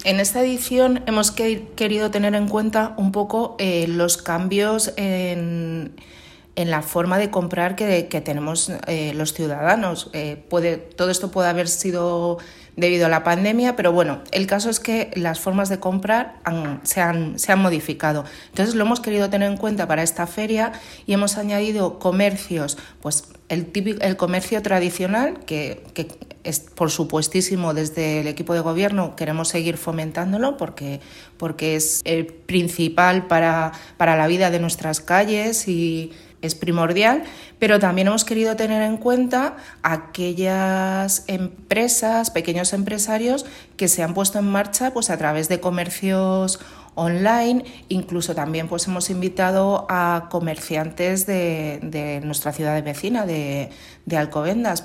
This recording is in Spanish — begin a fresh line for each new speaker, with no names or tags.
En esta edición hemos querido tener en cuenta un poco los cambios en la forma de comprar que tenemos los ciudadanos. Todo esto puede haber sido debido a la pandemia, pero bueno, el caso es que las formas de comprar se han modificado. Entonces lo hemos querido tener en cuenta para esta feria y hemos añadido comercios, pues el comercio tradicional, que es por supuestísimo desde el equipo de gobierno queremos seguir fomentándolo porque es el principal para la vida de nuestras calles y es primordial, pero también hemos querido tener en cuenta aquellas empresas, pequeños empresarios que se han puesto en marcha pues a través de comercios online. Incluso también pues hemos invitado a comerciantes de nuestra ciudad vecina, de Alcobendas,